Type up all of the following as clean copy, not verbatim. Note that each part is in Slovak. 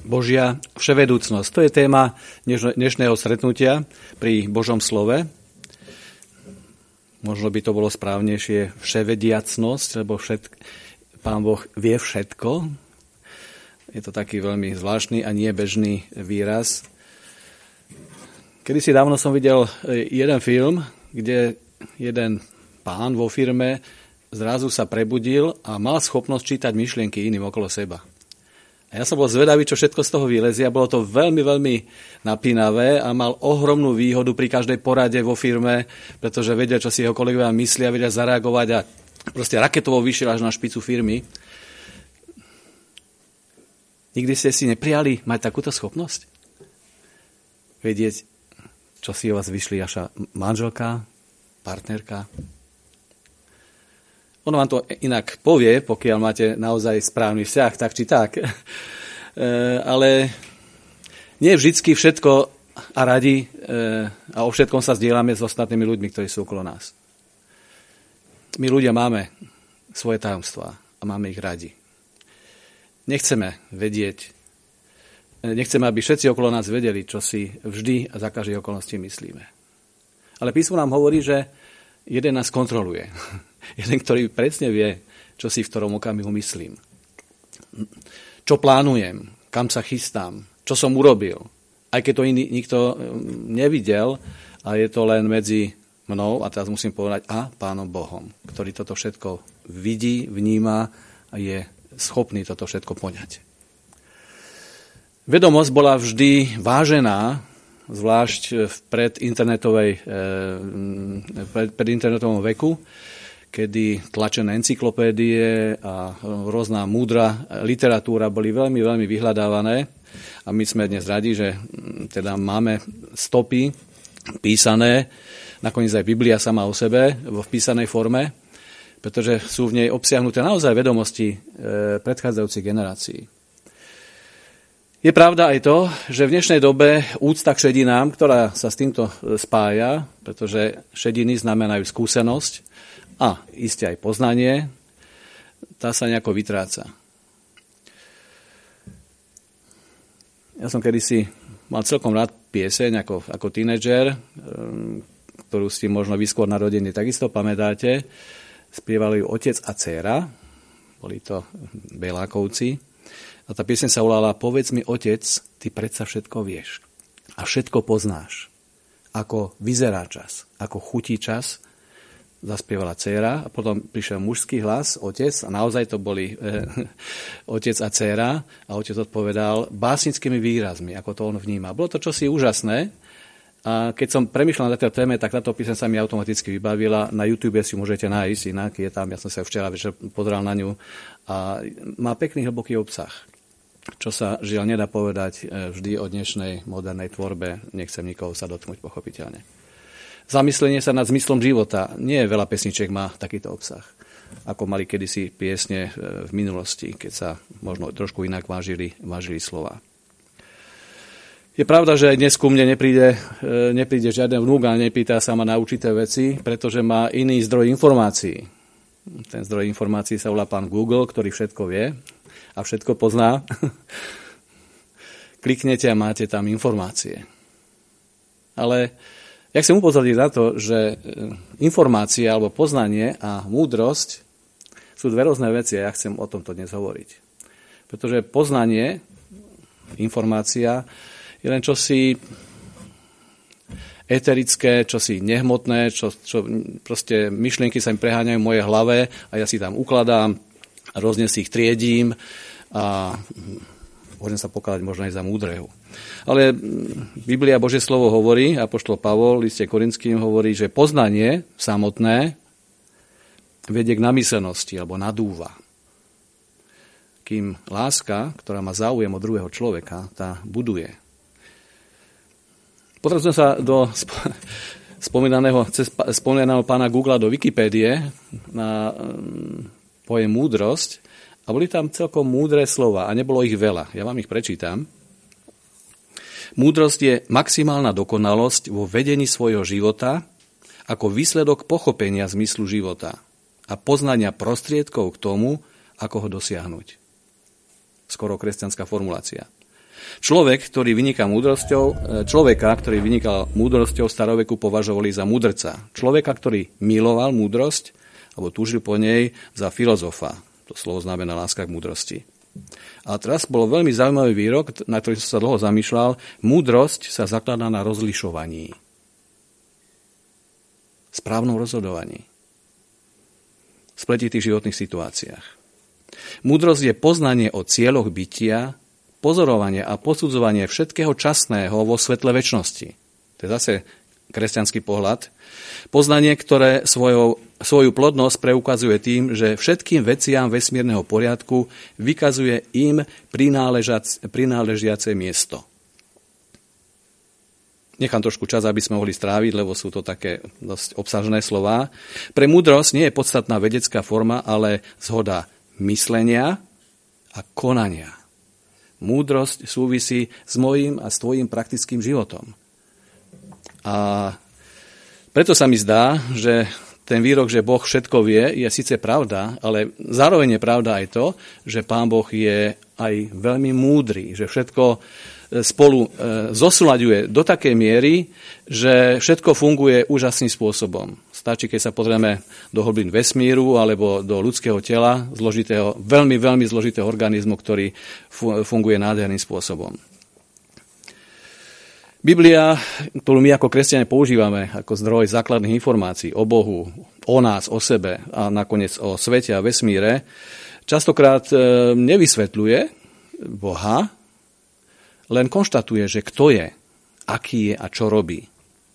Božia vševedúcnosť. To je téma dnešného stretnutia pri Božom slove. Možno by to bolo správnejšie vševediacnosť, lebo Pán Boh vie všetko. Je to taký veľmi zvláštny a nie bežný výraz. Kedysi dávno som videl jeden film, kde jeden pán vo firme zrazu sa prebudil a mal schopnosť čítať myšlienky iným okolo seba. A ja som bol zvedavý, čo všetko z toho vylezie a bolo to veľmi, veľmi napínavé a mal ohromnú výhodu pri každej porade vo firme, pretože vedia, čo si jeho kolegovia myslia, vedia zareagovať a proste raketovo vyšiel až na špicu firmy. Nikdy ste si neprijali mať takúto schopnosť? Vedieť, čo si o vás vyšli vaša manželka, partnerka? Ono vám to inak povie, pokiaľ máte naozaj správny vzťah, tak či tak. Ale nie vždycky všetko a radi a o všetkom sa zdieľame s ostatnými ľuďmi, ktorí sú okolo nás. My ľudia máme svoje tajomstvá a máme ich radi. Nechceme aby všetci okolo nás vedeli, čo si vždy a za každej okolnosti myslíme. Ale písmo nám hovorí, že jeden nás kontroluje. Jeden, ktorý presne vie, čo si v ktorom okamihu myslím. Čo plánujem, kam sa chystám, čo som urobil. Aj keď to nikto nevidel, a je to len medzi mnou, a teraz musím povedať, a Pánom Bohom, ktorý toto všetko vidí, vníma a je schopný toto všetko poňať. Vedomosť bola vždy vážená, zvlášť v predinternetovom veku, kedy tlačené encyklopédie a rôzna múdra literatúra boli veľmi, veľmi vyhľadávané. A my sme dnes radi, že teda máme stopy písané, nakoniec aj Biblia sama o sebe vo písanej forme, pretože sú v nej obsiahnuté naozaj vedomosti predchádzajúcich generácií. Je pravda aj to, že v dnešnej dobe úcta k šedinám, ktorá sa s týmto spája, pretože šediny znamenajú skúsenosť, a iste aj poznanie, tá sa nejako vytráca. Ja som kedysi mal celkom rád pieseň ako tínedžer, ktorú si možno vy skôr narodení takisto pamätáte. Spievali ju otec a dcéra, boli to Belákovci. A tá pieseň sa volala Povedz mi, otec, ty predsa všetko vieš a všetko poznáš. Ako vyzerá čas, ako chutí čas, zaspievala dcéra a potom prišiel mužský hlas, otec, a naozaj to boli otec a dcéra a otec odpovedal básnickými výrazmi, ako to on vníma. Bolo to čosi úžasné a keď som premýšľal na tejto téme, tak táto píseň sa mi automaticky vybavila. Na YouTube si môžete nájsť, inak je tam, ja som sa včera večer pozeral na ňu a má pekný hlboký obsah, čo sa žiaľ nedá povedať vždy o dnešnej modernej tvorbe, nechcem nikoho sa dotknúť pochopiteľne. Zamyslenie sa nad zmyslom života. Nie veľa pesničiek má takýto obsah, ako mali kedysi piesne v minulosti, keď sa možno trošku inak vážili slova. Je pravda, že aj dnes ku mne nepríde žiaden vnúk a nepýta sa ma na určité veci, pretože má iný zdroj informácií. Ten zdroj informácií sa volá pán Google, ktorý všetko vie a všetko pozná. Kliknete a máte tam informácie. Ale ja chcem upozorniť na to, že informácie alebo poznanie a múdrosť sú dve rôzne veci a ja chcem o tomto dnes hovoriť. Pretože poznanie, informácia, je len čosi eterické, čosi nehmotné, čo proste myšlienky sa mi preháňajú v mojej hlave a ja si tam ukladám, rôzne si ich triedím a môžem sa pokladať možno aj za múdreho. Ale Biblia, Božie slovo hovorí, apoštol Pavol v liste Korinským hovorí, že poznanie samotné vedie k namyslenosti alebo nadúva. Kým láska, ktorá má záujem od druhého človeka, tá buduje. Pozrel som sa do spomínaného pána Googla do Wikipédie na pojem múdrosť a boli tam celkom múdre slova a nebolo ich veľa. Ja vám ich prečítam. Múdrosť je maximálna dokonalosť vo vedení svojho života ako výsledok pochopenia zmyslu života a poznania prostriedkov k tomu, ako ho dosiahnuť. Skoro kresťanská formulácia. Človeka, ktorý vynikal múdrosťou, staroveku považovali za mudrca. Človeka, ktorý miloval múdrosť, alebo túžil po nej, za filozofa. To slovo znamená láska k múdrosti. A teraz bol veľmi zaujímavý výrok, na ktorý som sa dlho zamýšľal. Múdrosť sa zakladá na rozlišovaní. Správnom rozhodovaní. V spletitých životných situáciách. Múdrosť je poznanie o cieľoch bytia, pozorovanie a posudzovanie všetkého časného vo svetle večnosti. To je zase kresťanský pohľad. Poznanie, ktoré svoju plodnosť preukazuje tým, že všetkým veciam vesmírneho poriadku vykazuje im prináležiace miesto. Nechám trošku čas, aby sme mohli stráviť, lebo sú to také dosť obsažné slová. Pre múdrosť nie je podstatná vedecká forma, ale zhoda myslenia a konania. Múdrosť súvisí s mojím a s tvojím praktickým životom. A preto sa mi zdá, že ten výrok, že Boh všetko vie, je síce pravda, ale zároveň je pravda aj to, že Pán Boh je aj veľmi múdry, že všetko spolu zosúľaďuje do takej miery, že všetko funguje úžasným spôsobom. Stačí, keď sa pozrieme do hlbín vesmíru alebo do ľudského tela, zložitého, veľmi, veľmi zložitého organizmu, ktorý funguje nádherným spôsobom. Biblia, ktorú my ako kresťania používame ako zdroj základných informácií o Bohu, o nás, o sebe a nakoniec o svete a vesmíre, častokrát nevysvetľuje Boha, len konštatuje, že kto je, aký je a čo robí.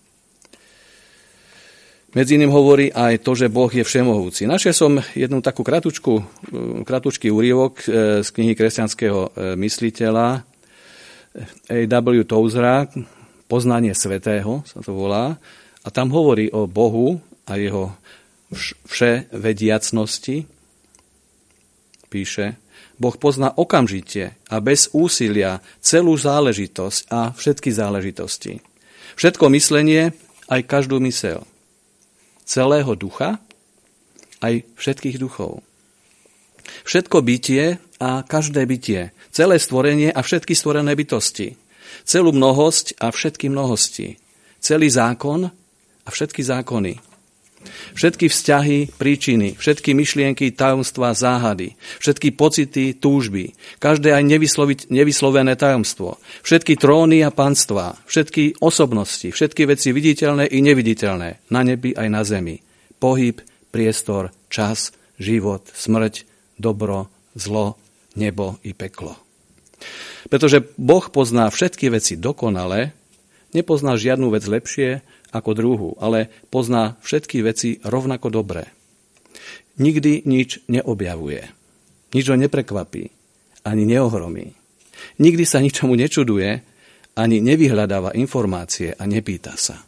Medzi iným hovorí aj to, že Boh je všemohúci. Našiel som jednu takú kratučký úryvok z knihy kresťanského mysliteľa A.W. Tozera, Poznanie svätého sa to volá, a tam hovorí o Bohu a jeho vševediacnosti. Píše: Boh pozná okamžite a bez úsilia celú záležitosť a všetky záležitosti. Všetko myslenie, aj každú myseľ. Celého ducha, aj všetkých duchov. Všetko bytie a každé bytie. Celé stvorenie a všetky stvorené bytosti. Celú mnohosť a všetky mnohosti. Celý zákon a všetky zákony. Všetky vzťahy, príčiny, všetky myšlienky, tajomstvá, záhady, všetky pocity, túžby, každé aj nevyslovené tajomstvo, všetky tróny a panstvá, všetky osobnosti, všetky veci viditeľné i neviditeľné, na nebi aj na zemi, pohyb, priestor, čas, život, smrť, dobro, zlo, nebo i peklo. Pretože Boh pozná všetky veci dokonale, nepozná žiadnu vec lepšie ako druhú, ale pozná všetky veci rovnako dobre. Nikdy nič neobjavuje. Nič ho neprekvapí, ani neohromí. Nikdy sa ničomu nečuduje, ani nevyhľadáva informácie a nepýta sa.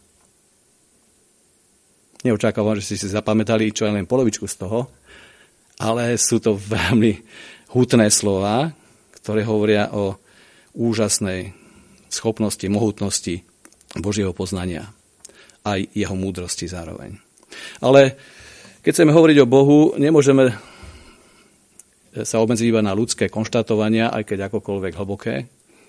Neočakávam, že ste si zapamätali čo len polovičku z toho, ale sú to veľmi hutné slová, ktoré hovoria o úžasnej schopnosti, mohutnosti Božieho poznania. Aj jeho múdrosti zároveň. Ale keď chceme hovoriť o Bohu, nemôžeme sa obmedziť iba na ľudské konštatovania, aj keď akokoľvek hlboké.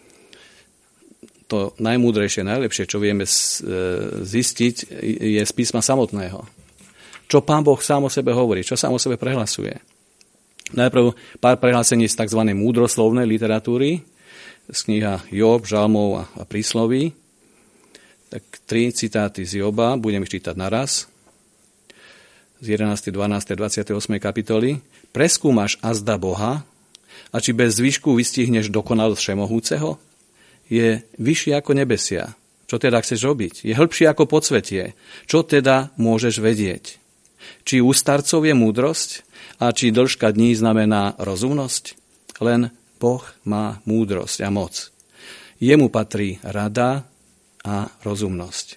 To najmúdrejšie, najlepšie, čo vieme zistiť, je z písma samotného. Čo Pán Boh sám o sebe hovorí, čo sám o sebe prehlasuje. Najprv pár prehlásení z tzv. Múdroslovnej literatúry, z kniha Job, Žalmov a prísloví. Tak 3 citáty z Joba, budem ich čítať naraz. Z 11., 12., 28. kapitoly. Preskúmaš azda Boha, a či bez zvyšku vystihneš dokonalosť všemohúceho? Je vyšší ako nebesia. Čo teda chceš robiť? Je hĺbší ako podsvetie. Čo teda môžeš vedieť? Či u starcov je múdrosť a či dĺžka dní znamená rozumnosť? Len Boh má múdrosť a moc. Jemu patrí rada a rozumnosť.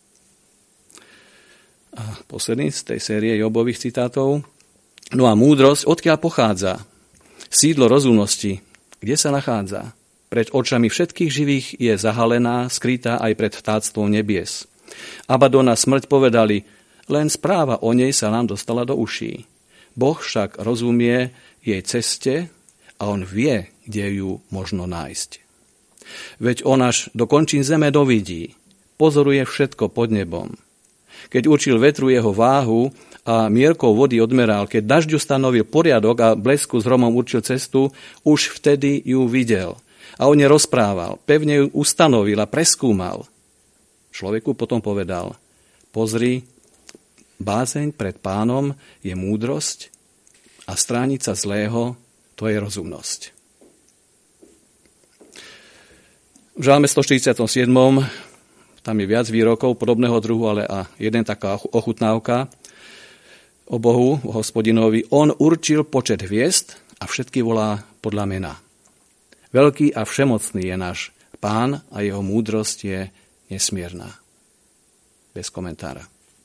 A posledný z tej série Jobových citátov. No a múdrosť odkiaľ pochádza? Sídlo rozumnosti, kde sa nachádza? Pred očami všetkých živých je zahalená, skrytá aj pred vtáctvom nebies. Abadon a smrť povedali, len správa o nej sa nám dostala do uší. Boh však rozumie jej ceste a on vie, kde ju možno nájsť. Veď on až do končín zeme dovidí, pozoruje všetko pod nebom. Keď určil vetru jeho váhu a mierkou vody odmeral, keď dažďu stanovil poriadok a blesku s hromom určil cestu, už vtedy ju videl. A on jej rozprával, pevne ju ustanovil a preskúmal. Človeku potom povedal, pozri, bázeň pred Pánom je múdrosť a strániť sa zlého, to je rozumnosť. V Žalme 147. tam je viac výrokov podobného druhu, ale a jeden taká ochutnávka o Bohu, o Hospodinovi. On určil počet hviezd a všetky volá podľa mena. Veľký a všemocný je náš Pán a jeho múdrosť je nesmierna. Bez komentára.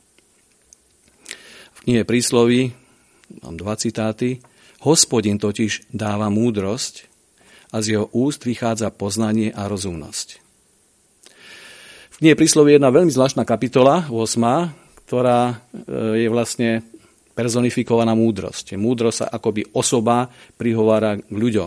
V knihe Prísloví mám 2 citáty. Hospodin totiž dáva múdrosť a z jeho úst vychádza poznanie a rozumnosť. V knihe Prísloví je jedna veľmi zvláštna kapitola, 8, ktorá je vlastne personifikovaná múdrosť. Múdrosť sa akoby osoba prihovára k ľuďom.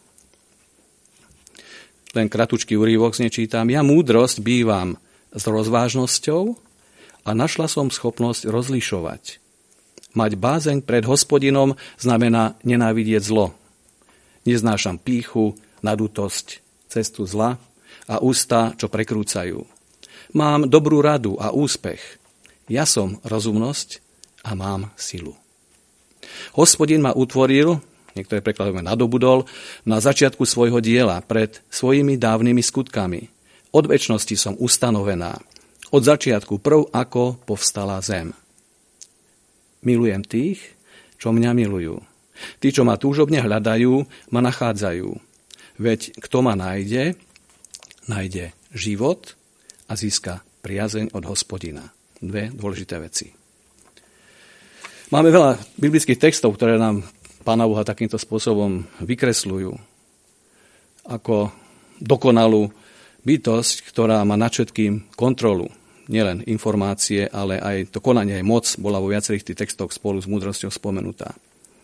Len kratučký úryvok z nej čítam. Ja múdrosť bývam s rozvážnosťou a našla som schopnosť rozlišovať. Mať bázeň pred Hospodinom znamená nenávidieť zlo. Neznášam pýchu, nadutosť, cestu zla a ústa, čo prekrúcajú. Mám dobrú radu a úspech. Ja som rozumnosť a mám silu. Hospodin ma utvoril, niektoré prekladujú nadobudol, na začiatku svojho diela, pred svojimi dávnymi skutkami. Od večnosti som ustanovená. Od začiatku prv, ako povstala zem. Milujem tých, čo mňa milujú. Tí, čo ma túžobne hľadajú, ma nachádzajú. Veď kto ma nájde, nájde život a získa priazeň od Hospodina. 2 dôležité veci. Máme veľa biblických textov, ktoré nám Pána Boha takýmto spôsobom vykresľujú ako dokonalú bytosť, ktorá má nad všetkým kontrolu. Nielen informácie, ale aj to konanie, aj moc bola vo viacerých tých textoch spolu s múdrosťou spomenutá.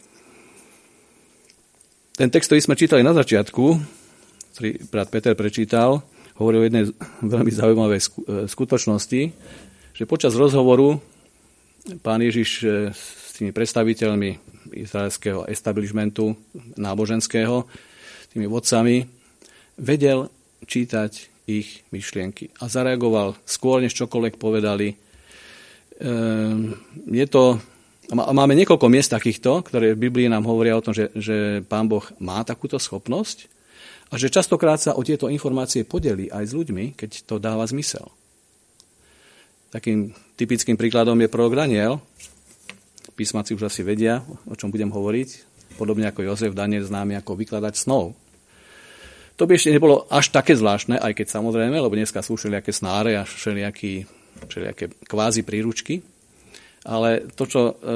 Ten text, ktorý sme čítali na začiatku, ktorý brat Peter prečítal, hovoril o jednej veľmi zaujímavej skutočnosti, že počas rozhovoru Pán Ježiš s tými predstaviteľmi izraelského establishmentu náboženského, tými vodcami, vedel čítať ich myšlienky a zareagoval skôr, než čokoľvek povedali. Máme niekoľko miest takýchto, ktoré v Biblii nám hovoria o tom, že Pán Boh má takúto schopnosť a že častokrát sa o tieto informácie podelí aj s ľuďmi, keď to dáva zmysel. Takým typickým príkladom je prorok Daniel. Písmaci už asi vedia, o čom budem hovoriť. Podobne ako Jozef, Daniel známy ako vykladač snov. To by ešte nebolo až také zvláštne, aj keď samozrejme, lebo dneska sú všelijaké snáre a všelijaké kvázi príručky. Ale to,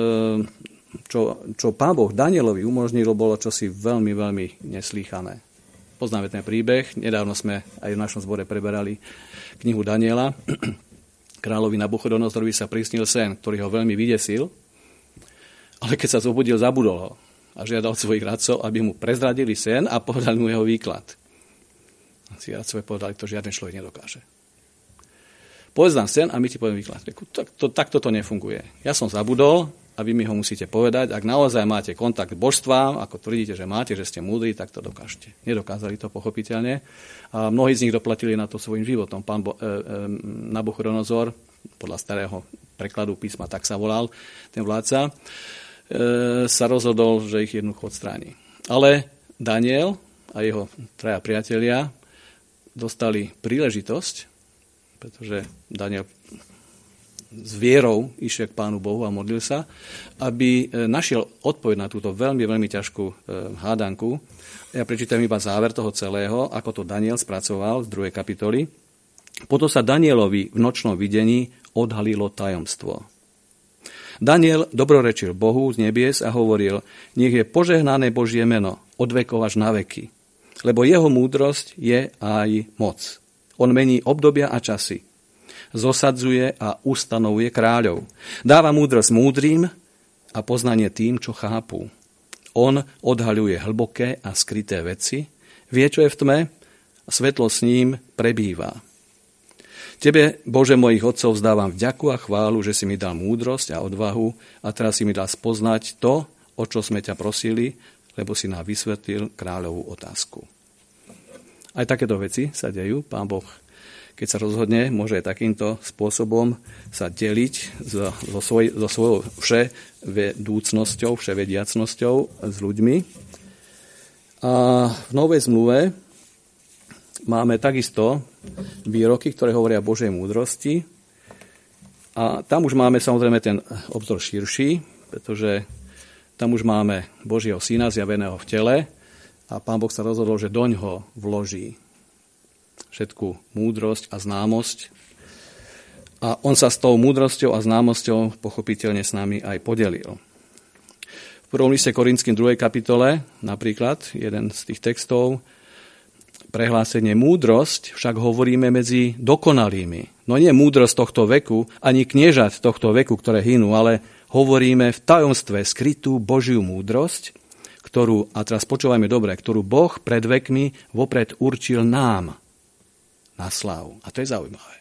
čo Pán Boh Danielovi umožnil, bolo čosi veľmi, veľmi neslýchané. Poznáme ten príbeh. Nedávno sme aj v našom zbore preberali knihu Daniela. Kráľovi Nabuchodonozorovi sa prisnil sen, ktorý ho veľmi vydesil, ale keď sa zobudil, zabudol ho a žiadal svojich radcov, aby mu prezradili sen a povedali mu jeho výklad. Si radcovia povedali, to žiaden človek nedokáže. Povedz nám sen a my ti poviem výklad. Takto to nefunguje. Ja som zabudol a vy mi ho musíte povedať. Ak naozaj máte kontakt k božstvám, ako tvrdíte, že máte, že ste múdri, tak to dokážete. Nedokázali to pochopiteľne. A mnohí z nich doplatili na to svojím životom. Pán Nabuchodonozor, podľa starého prekladu písma, tak sa volal ten vládca, sa rozhodol, že ich jednoducho odstráni. Ale Daniel a jeho 3 priatelia dostali príležitosť, pretože Daniel s vierou išiel k Pánu Bohu a modlil sa, aby našiel odpoveď na túto veľmi, veľmi ťažkú hádanku. Ja prečítam iba záver toho celého, ako to Daniel spracoval z 2. kapitoly. Potom sa Danielovi v nočnom videní odhalilo tajomstvo. Daniel dobrorečil Bohu z nebies a hovoril, nech je požehnané Božie meno od vekov až na veky, lebo jeho múdrosť je aj moc. On mení obdobia a časy. Zosadzuje a ustanovuje kráľov. Dáva múdrosť múdrym a poznanie tým, čo chápu. On odhaľuje hlboké a skryté veci, vie, čo je v tme svetlo s ním prebýva. Tebe, Bože mojich otcov, vzdávam vďaku a chválu, že si mi dal múdrosť a odvahu a teraz si mi dal spoznať to, o čo sme ťa prosili, lebo si nám vysvetlil kráľovú otázku. Aj takéto veci sa dejú. Pán Boh, keď sa rozhodne, môže aj takýmto spôsobom sa deliť so svojou vševedúcnosťou, vševediacnosťou s ľuďmi. A v Novej zmluve máme takisto výroky, ktoré hovoria o Božej múdrosti. A tam už máme samozrejme ten obzor širší, pretože tam už máme Božieho syna zjaveného v tele a Pán Boh sa rozhodol, že doňho vloží všetku múdrosť a známosť. A on sa s tou múdrosťou a známosťou pochopiteľne s nami aj podelil. V prvom liste Korinským 2. kapitole, napríklad, jeden z tých textov, prehlásenie múdrosť, však hovoríme medzi dokonalými. No nie múdrosť tohto veku, ani kniežat tohto veku, ktoré hynú, ale hovoríme v tajomstve skrytú Božiu múdrosť, ktorú, a teraz počúvajme dobre, ktorú Boh pred vekmi vopred určil nám na slávu. A to je zaujímavé.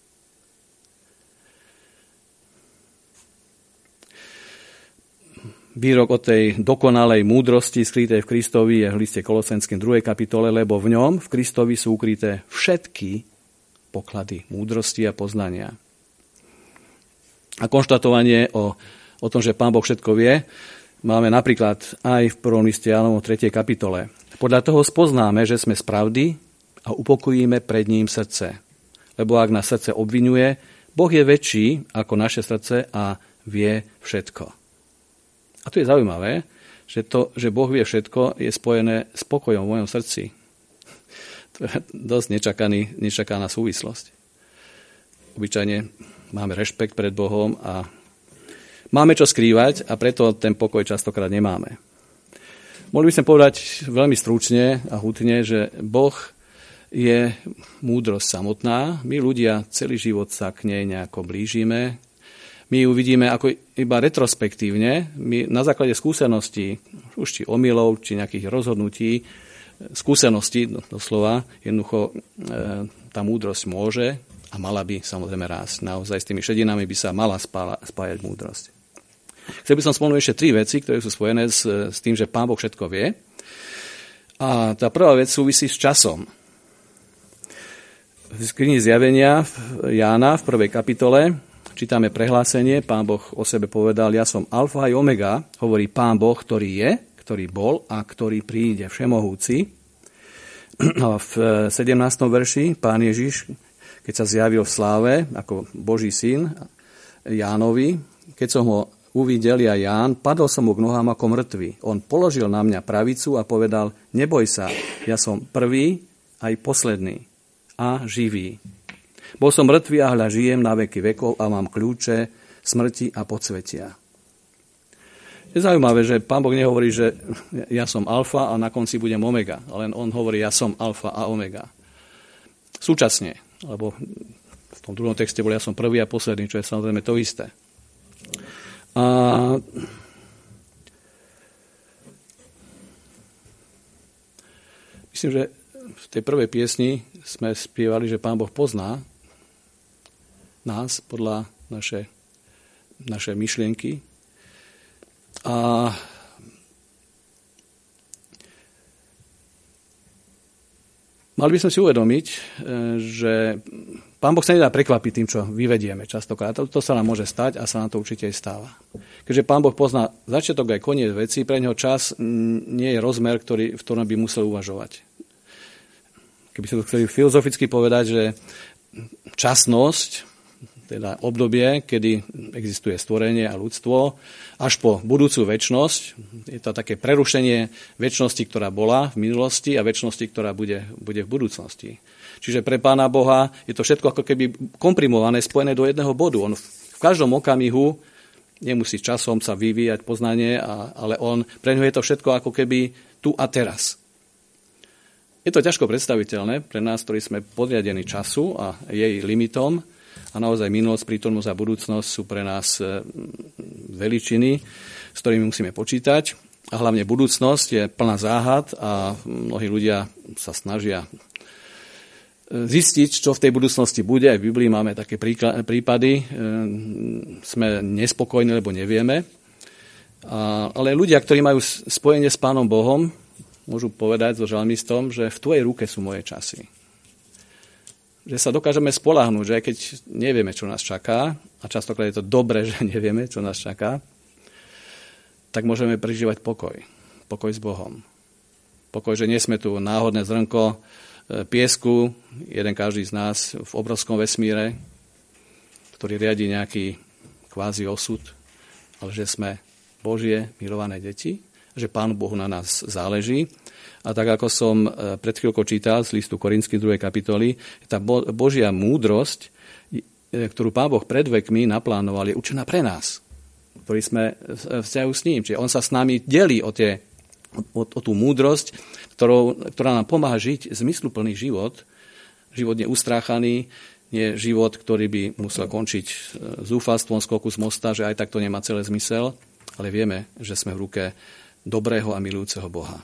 Výrok o tej dokonalej múdrosti skrytej v Kristovi je v liste Kolosenským 2. kapitole, lebo v ňom, v Kristovi, sú ukryté všetky poklady múdrosti a poznania. A konštatovanie o tom, že Pán Boh všetko vie, máme napríklad aj v prvom liste Jánovom 3. kapitole. Podľa toho spoznáme, že sme z pravdy a upokojíme pred ním srdce. Lebo ak nás srdce obviňuje, Boh je väčší ako naše srdce a vie všetko. A tu je zaujímavé, že Boh vie všetko, je spojené s pokojom v mojom srdci. To je dosť nečakaná súvislosť. Obyčajne máme rešpekt pred Bohom a máme čo skrývať a preto ten pokoj častokrát nemáme. Mohli by sme povedať veľmi stručne a hutne, že Boh je múdrosť samotná. My ľudia celý život sa k nej nejako blížime. My ju vidíme ako iba retrospektívne. My na základe skúseností, už či omylov, či nejakých rozhodnutí, skúseností doslova, jednoducho tá múdrosť môže a mala by samozrejme rásť. Naozaj s tými šedinami by sa mala spájať múdrosť. Chcel by som spomenúť ešte 3 veci, ktoré sú spojené s tým, že Pán Boh všetko vie. A tá prvá vec súvisí s časom. V knihe Zjavenia Jána v 1. kapitole čítame prehlásenie, Pán Boh o sebe povedal, ja som alfa aj omega, hovorí Pán Boh, ktorý je, ktorý bol a ktorý príde, všemohúci. A v 17. verši Pán Ježiš, keď sa zjavil v sláve ako Boží syn Jánovi, keď som ho uvidel ja Ján, padol som mu k nohám ako mŕtvy. On položil na mňa pravicu a povedal, neboj sa, ja som prvý aj posledný a živý. Bol som mŕtvý a hľa žijem na veky vekov a mám kľúče smrti a podsvetia. Je zaujímavé, že Pán Boh nehovorí, že ja som alfa a na konci budem omega, ale on hovorí, ja som alfa a omega. Súčasne, lebo v tom druhom texte bol ja som prvý a posledný, čo je samozrejme to isté. A myslím, že v tej prvej piesni sme spievali, že Pán Boh pozná nás podľa naše myšlienky. A mali by sme si uvedomiť, že Pán Boh sa nedá prekvapiť tým, čo vyvedieme častokrát. To sa nám môže stať a sa nám to určite aj stáva. Keďže Pán Boh pozná začiatok aj koniec veci, pre neho čas nie je rozmer, v ktorom by musel uvažovať. Keby sme to chceli filozoficky povedať, že časnosť, teda obdobie, kedy existuje stvorenie a ľudstvo, až po budúcu večnosť. Je to také prerušenie večnosti, ktorá bola v minulosti a večnosti, ktorá bude v budúcnosti. Čiže pre Pána Boha je to všetko ako keby komprimované, spojené do jedného bodu. On v každom okamihu nemusí časom sa vyvíjať poznanie, ale pre ňo je to všetko ako keby tu a teraz. Je to ťažko predstaviteľné pre nás, ktorí sme podriadení času a jej limitom. A naozaj minulosť, prítomnosť a budúcnosť sú pre nás veličiny, s ktorými musíme počítať. A hlavne budúcnosť je plná záhad a mnohí ľudia sa snažia zistiť, čo v tej budúcnosti bude. Aj v Biblii máme také prípady. Sme nespokojní, lebo nevieme. Ale ľudia, ktorí majú spojenie s Pánom Bohom, môžu povedať so žalmistom, že v tvojej ruke sú moje časy. Že sa dokážeme spoľahnúť, že aj keď nevieme, čo nás čaká, a častokrát je to dobré, že nevieme, čo nás čaká, tak môžeme prežívať pokoj. Pokoj s Bohom. Pokoj, že nie sme tu náhodné zrnko piesku, jeden každý z nás v obrovskom vesmíre, ktorý riadi nejaký kvázi osud, ale že sme Božie milované deti, že Pánu Bohu na nás záleží. A tak, ako som pred chvíľkou čítal z listu Korinským 2. kapitoly, tá Božia múdrosť, ktorú Pán Boh pred vekmi naplánoval, je určená pre nás, ktorí sme v vzťahu s ním. Čiže on sa s nami delí o tú múdrosť, ktorá nám pomáha žiť zmysluplný život. Život neustráchaný, nie život, ktorý by musel končiť zúfalstvom, skoku z mosta, že aj tak to nemá celé zmysel, ale vieme, že sme v ruke dobrého a milujúceho Boha.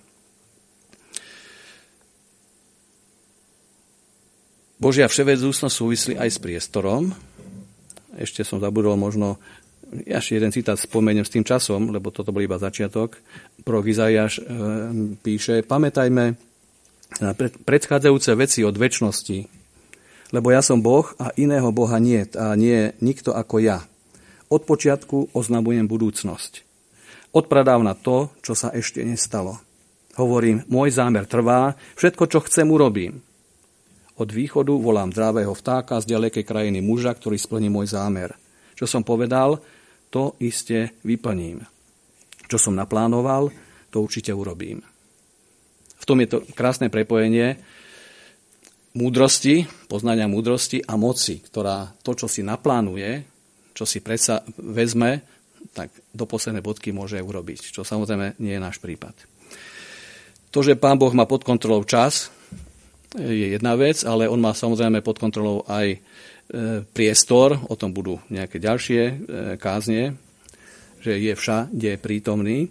Božia vševedúcnosť súvislí aj s priestorom. Ešte som zabudol možno, ešte jeden citát spomeniem s tým časom, lebo toto bol iba začiatok. Prorok Izaiáš píše: pamätajme na predchádzajúce veci od večnosti, lebo ja som Boh a iného Boha niet a nie je nikto ako ja. Od počiatku oznamujem budúcnosť. Odpradávna to, čo sa ešte nestalo. Hovorím, môj zámer trvá, všetko, čo chcem, urobím. Od východu volám zdravého vtáka z ďalekej krajiny muža, ktorý splní môj zámer. Čo som povedal, to iste vyplním. Čo som naplánoval, to určite urobím. V tom je to krásne prepojenie múdrosti, poznania múdrosti a moci, ktorá to, čo si naplánuje, čo si predsa vezme, tak do poslednej bodky môže urobiť, čo samozrejme nie je náš prípad. To, že Pán Boh má pod kontrolou čas, je jedna vec, ale on má samozrejme pod kontrolou aj priestor, o tom budú nejaké ďalšie kázne, že je všade prítomný.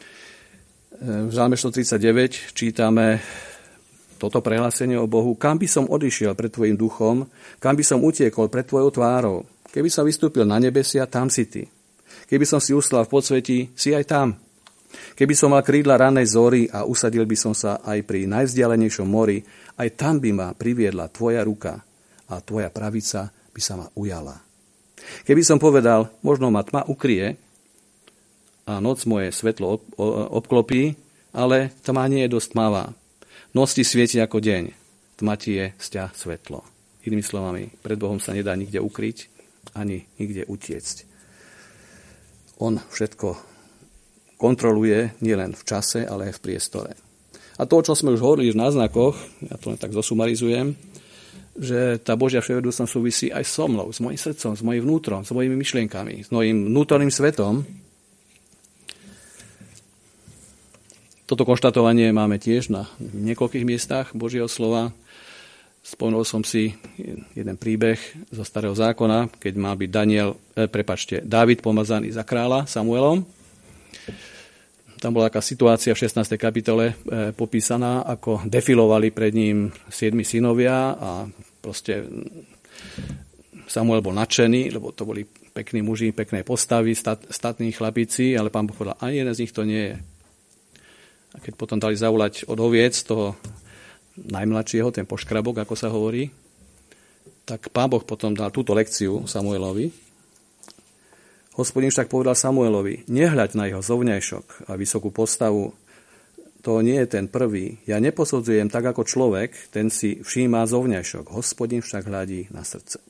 V Žalme 139 čítame toto prehlásenie o Bohu: kam by som odišiel pred tvojim duchom, kam by som utiekol pred tvojou tvárou. Keby som vystúpil na nebesia, tam si ty. Keby som si uslal v podsvetí, si aj tam. Keby som mal krídla ranej zory a usadil by som sa aj pri najvzdialenejšom mori, aj tam by ma priviedla tvoja ruka a tvoja pravica by sa ma ujala. Keby som povedal, možno ma tma ukrie a noc moje svetlo obklopí, ale tma nie je dosť tmavá. Noc ti svieti ako deň, tma ti je sťah svetlo. Inými slovami, pred Bohom sa nedá nikde ukryť, ani nikde utiecť. On všetko kontroluje nielen v čase, ale aj v priestore. A to, o čom sme už hovorili v náznakoch, ja to len tak zosumarizujem, že tá Božia vševedúcnosť súvisí aj so mnou, s mojím srdcom, s mojím vnútrom, s mojimi myšlienkami, s mojím vnútorným svetom. Toto konštatovanie máme tiež na niekoľkých miestach Božieho slova. Spomenul som si jeden príbeh zo Starého zákona, keď mal byť Dávid pomazaný za kráľa Samuelom. Tam bola taká situácia v 16. kapitole popísaná, ako defilovali pred ním 7 synovia a proste Samuel bol nadšený, lebo to boli pekní muži, pekné postavy, statní chlapíci, ale Pán Boh povedal, ani jeden z nich to nie je. A keď potom dali zavolať od oviec toho najmladšieho, ten poškrabok, ako sa hovorí, tak Pán Boh potom dal túto lekciu Samuelovi. Hospodin však povedal Samuelovi, nehľaď na jeho zovňajšok a vysokú postavu, to nie je ten prvý. Ja neposudzujem tak ako človek, ten si všíma zovňajšok. Hospodin však hľadí na srdce.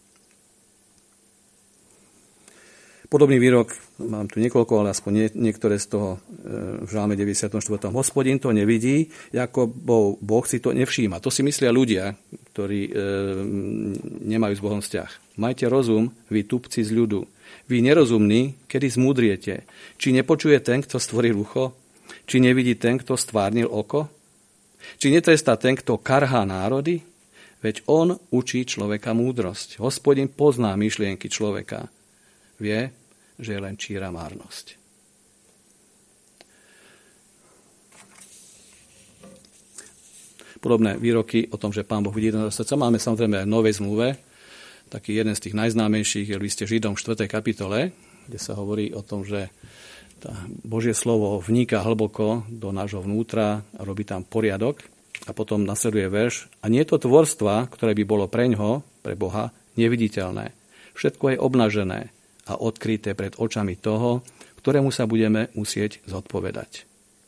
Podobný výrok, mám tu niekoľko, ale aspoň niektoré z toho v Žalme 94. Hospodin to nevidí, ako Boh si to nevšíma. To si myslia ľudia, ktorí nemajú s Bohom vzťah. Majte rozum, vy tupci z ľudu. Vy nerozumní, kedy zmúdriete. Či nepočuje ten, kto stvoril ucho? Či nevidí ten, kto stvárnil oko? Či netrestá ten, kto karhá národy? Veď on učí človeka múdrosť. Hospodin pozná myšlienky človeka. Vie, že je len číra márnosť. podobné výroky o tom, že Pán Boh vidí do nášho srdca. Máme samozrejme aj v Novej zmluve. Taký jeden z tých najznámejších je v liste Židom 4. kapitole, kde sa hovorí o tom, že Božie slovo vníka hlboko do nášho vnútra a robí tam poriadok. A potom nasleduje verš. A nie je to tvorstva, ktoré by bolo preňho, pre Boha, neviditeľné. Všetko je obnažené a odkryté pred očami toho, ktorému sa budeme musieť zodpovedať.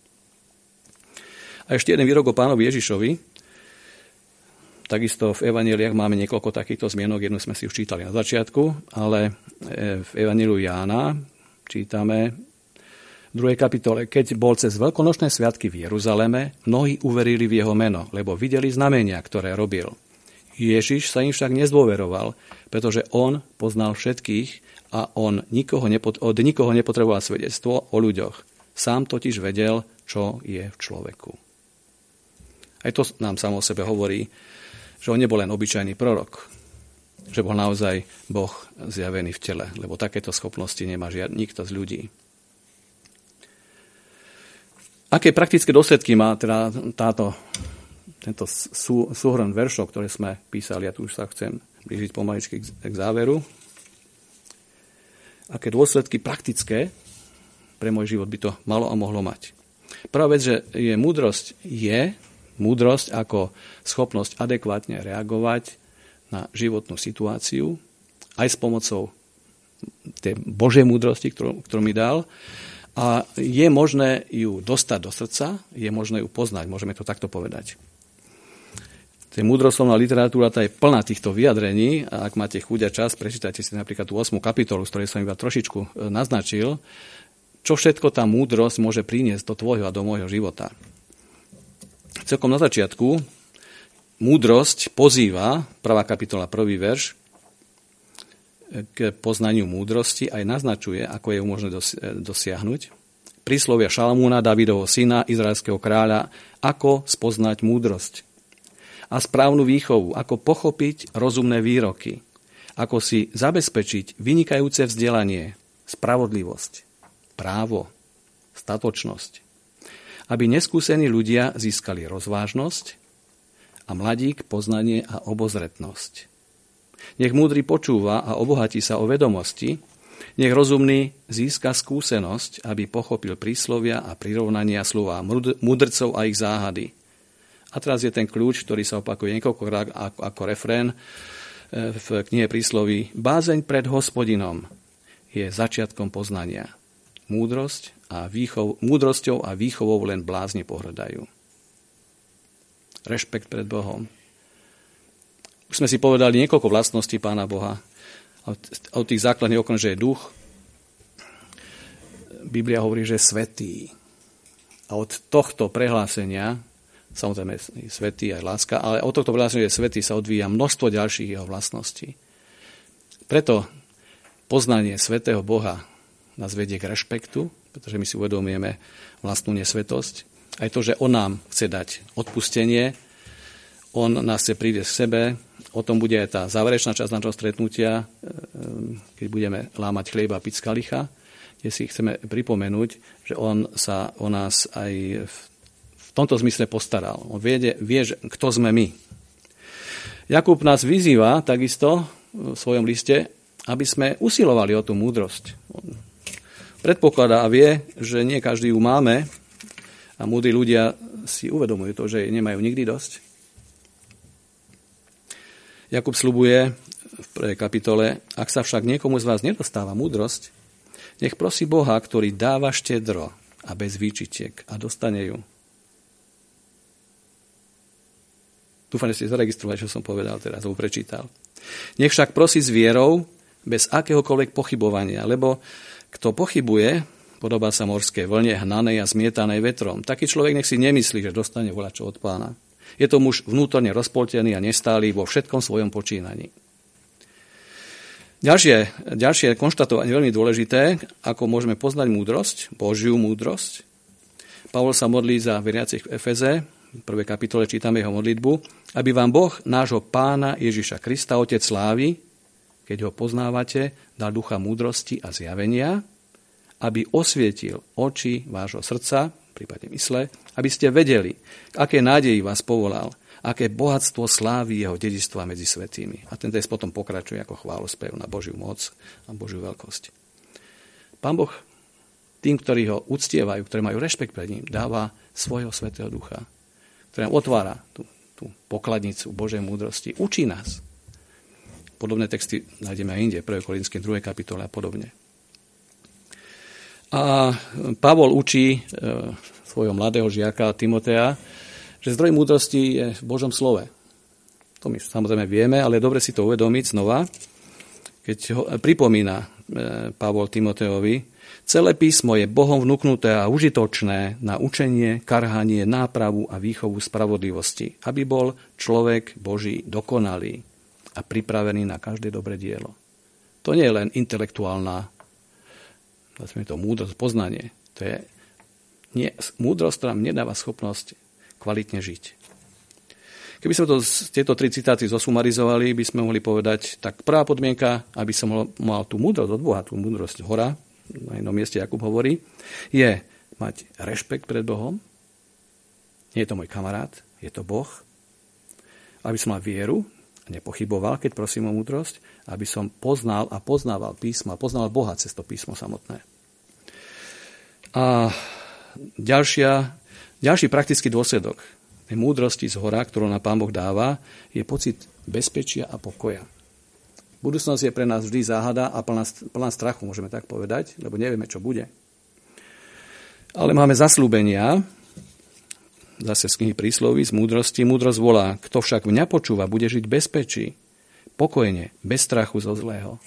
A ešte jeden výrok o Pánovi Ježišovi. Takisto v evanjeliách máme niekoľko takýchto zmienok, jednu sme si už čítali na začiatku, ale v evanjeliu Jána čítame v 2. kapitole, keď bol cez veľkonočné sviatky v Jeruzaleme, mnohí uverili v jeho meno, lebo videli znamenia, ktoré robil. Ježiš sa im však nezdôveroval, pretože on poznal všetkých a on od nikoho nepotreboval svedectvo o ľuďoch. Sám totiž vedel, čo je v človeku. Aj to nám samo o sebe hovorí, že on nebol len obyčajný prorok, že bol naozaj Boh zjavený v tele, lebo takéto schopnosti nemá nikto z ľudí. Aké praktické dôsledky má teda tento súhrn veršov, ktoré sme písali, ja tu už sa chcem blížiť pomaličky k záveru. Aké dôsledky praktické pre môj život by to malo a mohlo mať. Prvá vec, že múdrosť ako schopnosť adekvátne reagovať na životnú situáciu, aj s pomocou tej Božej múdrosti, ktorú mi dal. A je možné ju dostať do srdca, je možné ju poznať, môžeme to takto povedať. Tá múdroslovná literatúra tá je plná týchto vyjadrení a ak máte chuť a čas, prečítajte si napríklad tú 8. kapitolu, z ktorej som iba trošičku naznačil, čo všetko tá múdrosť môže priniesť do tvojho a do môjho života. Celkom na začiatku múdrosť pozýva, 1. kapitola, 1. verš, k poznaniu múdrosti aj naznačuje, ako je možné dosiahnuť. Príslovia Šalamúna, Dávidovho syna, izraelského kráľa, ako spoznať múdrosť a správnu výchovu, ako pochopiť rozumné výroky, ako si zabezpečiť vynikajúce vzdelanie, spravodlivosť, právo, statočnosť, aby neskúsení ľudia získali rozvážnosť a mladík poznanie a obozretnosť. Nech múdry počúva a obohatí sa o vedomosti, nech rozumný získa skúsenosť, aby pochopil príslovia a prirovnania slova múdrcov a ich záhady. A teraz je ten kľúč, ktorý sa opakuje niekoľkokrát ako refrén v knihe prísloví. Bázeň pred Hospodinom je začiatkom poznania. Múdrosťou a výchovou len blázni pohrdajú. Rešpekt pred Bohom. Už sme si povedali niekoľko vlastností Pána Boha. O tých základných okon, že je duch. Biblia hovorí, že je svätý. A od tohto prehlásenia, samozrejme je svätý aj láska, ale od tohto prehlásenia, že je svätý, sa odvíja množstvo ďalších jeho vlastností. Preto poznanie svätého Boha nás vedie k rešpektu, pretože my si uvedomujeme vlastnú nesvetosť. Aj to, že on nám chce dať odpustenie, on nás chce priviesť k sebe. O tom bude aj tá záverečná časť nášho stretnutia, keď budeme lámať chlieba a piť z kalicha, kde si chceme pripomenúť, že on sa o nás aj v tomto zmysle postaral. On vie, kto sme my. Jakub nás vyzýva takisto v svojom liste, aby sme usilovali o tú múdrosť. On predpokladá a vie, že nie každý ju máme a múdri ľudia si uvedomujú to, že nemajú nikdy dosť. Jakub sľubuje v 1. kapitole, ak sa však niekomu z vás nedostáva múdrosť, nech prosí Boha, ktorý dáva štedro a bez výčitiek a dostane ju. Dúfam, že ste zaregistrovali, čo som povedal teraz, alebo prečítal. Nech však prosí s vierou, bez akéhokoľvek pochybovania, lebo kto pochybuje, podobá sa morské vlne, hnanej a zmietanej vetrom. Taký človek nech si nemyslí, že dostane voľačo od Pána. Je to muž vnútorne rozpoltený a nestály vo všetkom svojom počínaní. Ďalšie konštatovanie veľmi dôležité, ako môžeme poznať múdrosť, Božiu múdrosť. Pavol sa modlí za veriacich v Efeze, v 1. kapitole čítame jeho modlitbu, aby vám Boh, nášho Pána Ježiša Krista, Otec slávy, keď ho poznávate, dal ducha múdrosti a zjavenia, aby osvietil oči vášho srdca, v prípade mysle, aby ste vedeli, k aké nádeji vás povolal, aké bohatstvo slávy jeho dedičstva medzi svätými. A ten text potom pokračuje ako chválospev na Božiu moc a Božiu veľkosť. Pán Boh tým, ktorí ho uctievajú, ktorí majú rešpekt pred ním, dáva svojho svätého ducha, ktorý nám otvára tú pokladnicu Božej múdrosti. Učí nás. Podobné texty nájdeme aj inde, 1. Korinským 2. kapitole a podobne. A Pavol učí svojho mladého žiaka Timotea, že zdroj múdrosti je v Božom slove. To my samozrejme vieme, ale dobre si to uvedomiť znova, keď ho pripomína Pavol Timoteovi, celé písmo je Bohom vnuknuté a užitočné na učenie, karhanie, nápravu a výchovu spravodlivosti, aby bol človek Boží dokonalý a pripravený na každé dobré dielo. To nie je len intelektuálna múdrosť, poznanie. To je múdrosť, ktorá nám nedáva schopnosť kvalitne žiť. Keby sme tieto 3 citáty zosumarizovali, by sme mohli povedať, tak prvá podmienka, aby som mal tú múdrosť od Boha, tú múdrosť hora, na jednom mieste Jakub hovorí, je mať rešpekt pred Bohom. Nie je to môj kamarát, je to Boh. Aby som mal vieru, nepochyboval, keď prosím o múdrosť, aby som poznal a poznával písmo a poznal Boha cez to písmo samotné. A ďalší praktický dôsledok tej múdrosti z hora, ktorú nám Pán Boh dáva, je pocit bezpečia a pokoja. Budúcnosť je pre nás vždy záhada a plná strachu, môžeme tak povedať, lebo nevieme, čo bude. Ale máme zasľúbenia, zase z knihy prísloví, z múdrosti. Múdrosť volá, kto však mňa počúva, bude žiť v bezpečí, pokojne, bez strachu zo zlého.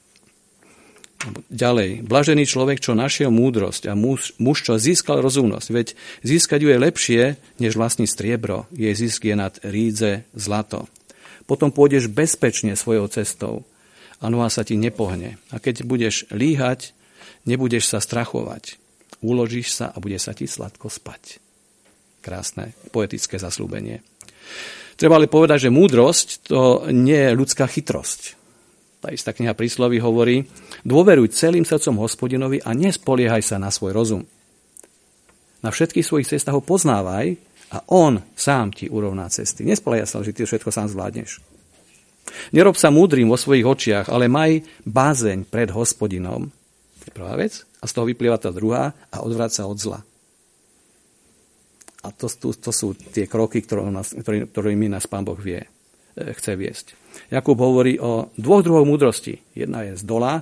Ďalej, blažený človek, čo našiel múdrosť a muž, čo získal rozumnosť, veď získať ju je lepšie, než vlastní striebro, jej zisk je nad rídze zlato. Potom pôjdeš bezpečne svojou cestou a noha sa ti nepohne. A keď budeš líhať, nebudeš sa strachovať. Uložíš sa a bude sa ti sladko spať. Krásne, poetické zasľúbenie. Treba ale povedať, že múdrosť to nie je ľudská chytrosť. Tá istá kniha prísloví hovorí, dôveruj celým srdcom Hospodinovi a nespoliehaj sa na svoj rozum. Na všetkých svojich cestách ho poznávaj a on sám ti urovná cesty. Nespoliehaj sa, že ty všetko sám zvládneš. Nerob sa múdrym vo svojich očiach, ale maj bázeň pred Hospodinom. To je prvá vec. A z toho vyplýva tá druhá a odvráť sa od zla. A to sú tie kroky, ktorými nás Pán Boh chce viesť. Jakub hovorí o 2 druhoch múdrosti. Jedna je z dola,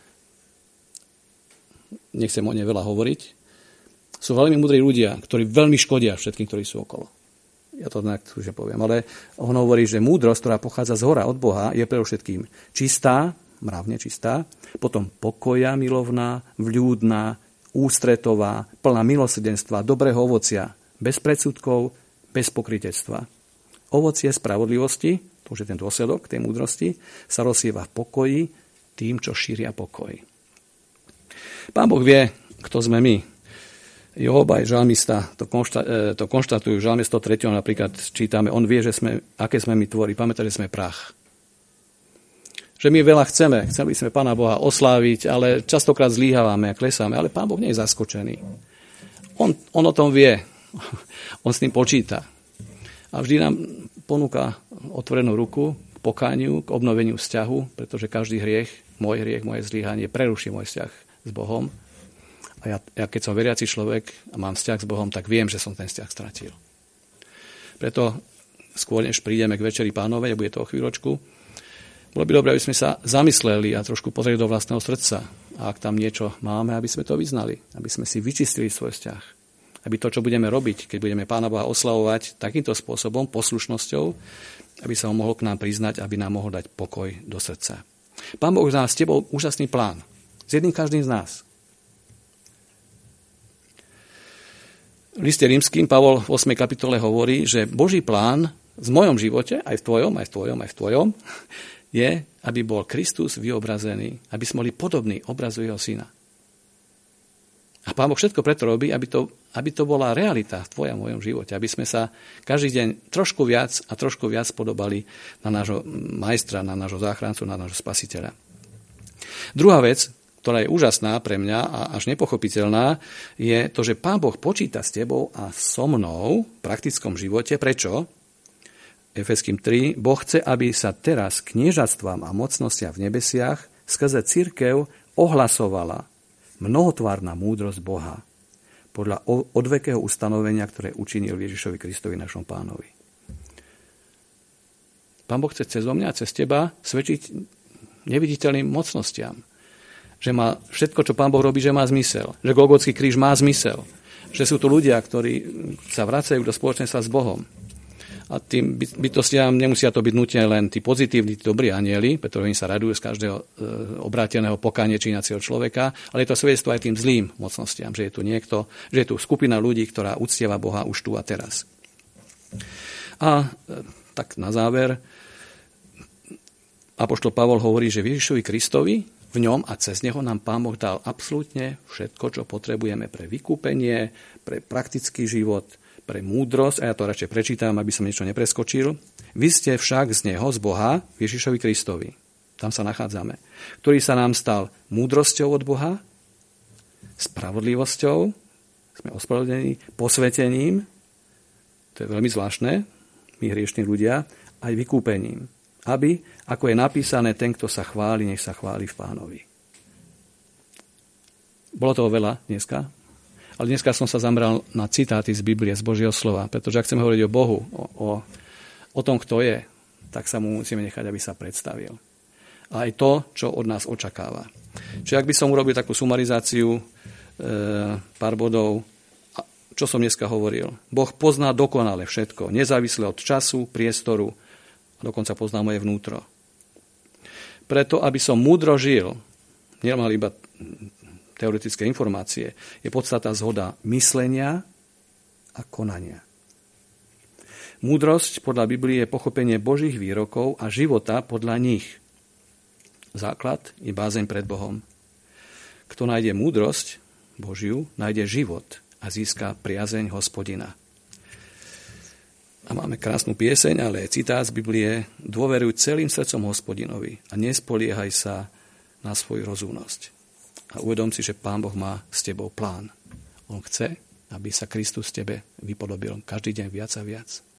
nechcem o nej veľa hovoriť. Sú veľmi múdri ľudia, ktorí veľmi škodia všetkým, ktorí sú okolo. Ja to tak už poviem, ale on hovorí, že múdrosť, ktorá pochádza z hora od Boha, je predovšetkým čistá, mravne čistá, potom pokoja milovná, vľúdna, ústretová, plná milosrdenstva, dobrého ovocia, bez predsudkov, bez pokrytectva. Ovocie spravodlivosti, to už je ten dôsledok tej múdrosti, sa rozsieva v pokoji tým, čo šíria pokoj. Pán Boh vie, kto sme my. Job aj žalmista to konštatujú. V žalme 103. napríklad čítame, on vie, aké sme my tvorí. Pamätáte, že sme prach. Že my veľa chceli by sme Pána Boha osláviť, ale častokrát zlíhávame a klesáme, ale Pán Boh nie je zaskočený. On o tom vie. On s tým počíta. A vždy nám ponúka otvorenú ruku k pokániu, k obnoveniu vzťahu, pretože každý hriech, moje zlyhanie preruší môj vzťah s Bohom. A ja keď som veriaci človek a mám vzťah s Bohom, tak viem, že som ten vzťah stratil. Preto skôr, než prídeme k Večeri Pánovej, a bude to o chvíľočku, bolo by dobré, aby sme sa zamysleli a trošku pozreli do vlastného srdca. A ak tam niečo máme, aby sme to vyznali, aby sme si vyčistili svoj vzťah. Aby to, čo budeme robiť, keď budeme Pána Boha oslavovať takýmto spôsobom, poslušnosťou, aby sa ho mohol k nám priznať, aby nám mohol dať pokoj do srdca. Pán Boh má s tebou úžasný plán. S jedným každým z nás. V liste rímskym Pavol v 8. kapitole hovorí, že Boží plán v mojom živote, aj v tvojom, je, aby bol Kristus vyobrazený, aby sme boli podobní obrazu jeho syna. A Pán Boh všetko preto robí, aby to bola realita v tvojom mojom živote, aby sme sa každý deň trošku viac podobali na nášho majstra, na nášho záchrancu, na nášho spasiteľa. Druhá vec, ktorá je úžasná pre mňa a až nepochopiteľná, je to, že Pán Boh počíta s tebou a so mnou v praktickom živote. Prečo? Efeským 3, Boh chce, aby sa teraz kniežatstvám a mocnostiam v nebesiach skrze cirkev ohlasovala mnohotvárna múdrosť Boha podľa odvekého ustanovenia, ktoré učinil Ježišovi Kristovi, našom pánovi. Pán Boh chce cez mňa, cez teba svedčiť neviditeľným mocnostiam. Že má všetko, čo Pán Boh robí, že má zmysel. Že Golgotský kríž má zmysel. Že sú tu ľudia, ktorí sa vracajú do spoločenstva s Bohom. A tým bytostiam nemusia to byť nutne len tí pozitívni, tí dobrí anjeli, pretože oni sa radujú z každého obráteného pokánie činiaceho človeka, ale je to svedectvo aj tým zlým mocnostiam, že je tu niekto, že je tu skupina ľudí, ktorá uctieva Boha už tu a teraz. A tak na záver apoštol Pavol hovorí, že Ježišovi Kristovi v ňom a cez neho nám Pán Boh dal absolútne všetko, čo potrebujeme pre vykúpenie, pre praktický život, pre múdrosť, a ja to radšej prečítam, aby som niečo nepreskočil. Vy ste však z neho, z Boha, Ježišovi Kristovi. Tam sa nachádzame. Ktorý sa nám stal múdrosťou od Boha, spravodlivosťou, sme ospravedlnení, posvetením, to je veľmi zvláštne, my hriešní ľudia, aj vykúpením. Aby, ako je napísané, ten, kto sa chváli, nech sa chváli v Pánovi. Bolo toho veľa dneska? Ale dneska som sa zameral na citáty z Biblie, z Božieho slova, pretože ak chceme hovoriť o Bohu, o tom, kto je, tak sa mu musíme nechať, aby sa predstavil. A aj to, čo od nás očakáva. Čiže ak by som urobil takú sumarizáciu, pár bodov, čo som dneska hovoril. Boh pozná dokonale všetko, nezávisle od času, priestoru, a dokonca pozná moje vnútro. Preto, aby som múdro žil, nemal iba teoretické informácie, je podstatná zhoda myslenia a konania. Múdrosť podľa Biblie je pochopenie Božích výrokov a života podľa nich. Základ je bázeň pred Bohom. Kto nájde múdrosť Božiu, nájde život a získa priazeň Hospodina. A máme krásnu pieseň, ale citát z Biblie: dôveruj celým srdcom Hospodinovi a nespoliehaj sa na svoju rozumnosť. A uvedom si, že Pán Boh má s tebou plán. On chce, aby sa Kristus tebe vypodobil každý deň viac a viac.